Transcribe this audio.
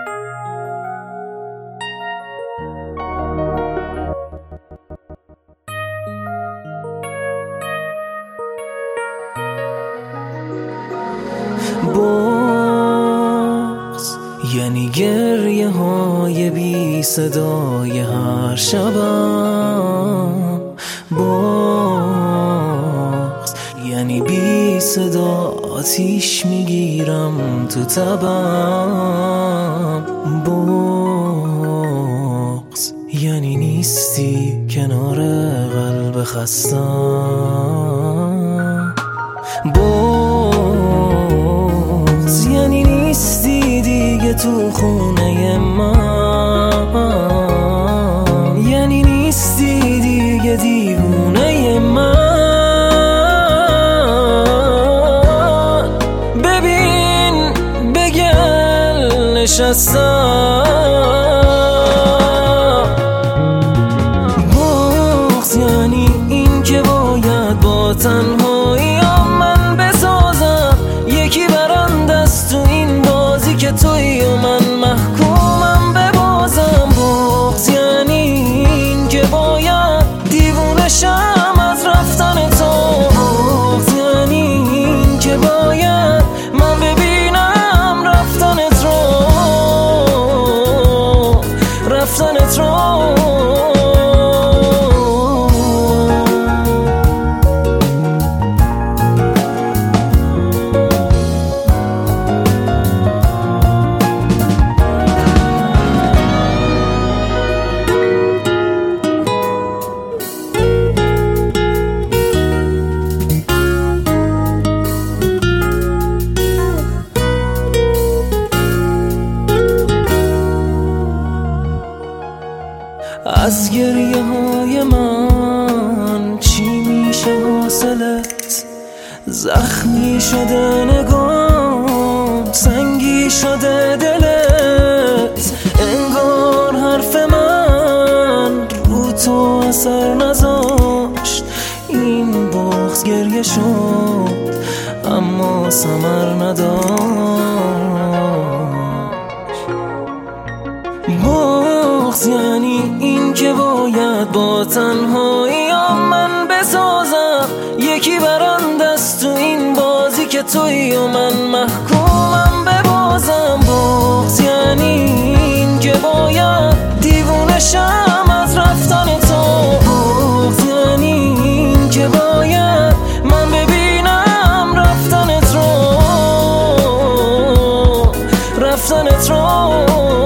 بغض یعنی گریه های بی صدای هر شبم، بغض یعنی بی صدا آتیش میگیرم تو تبم، بغض یعنی نیستی کنار قلب خستم، بغض یعنی نیستی دیگه تو خونه من، یعنی نیستی دیگه دیوونه من. ببین بگل نشستم، بغض یعنی این که باید با تنهایی من بسازم یکی برنده است تو این بازی که توی و من محکومم ببازم، بغض یعنی این که باید دیوونه شم از رفتن تو، بغض یعنی این که باید من ببینم رفتنت رو، رفتنت رو. از گریه های من چی میشه حاصلت؟ زخمی شده نگام، سنگی شده دلت، انگار حرف من رو تو اثر نذاشت، این بغض گریه شد اما ثمر نداشت. بغض یعنی این که باید با تنهایی من بسازم یکی برنده است تو این بازی که توی و من محکومم ببازم، بغض یعنی این که باید دیوونه شم از رفتن تو، بغض یعنی این که باید من ببینم رفتنت رو، رفتنت رو.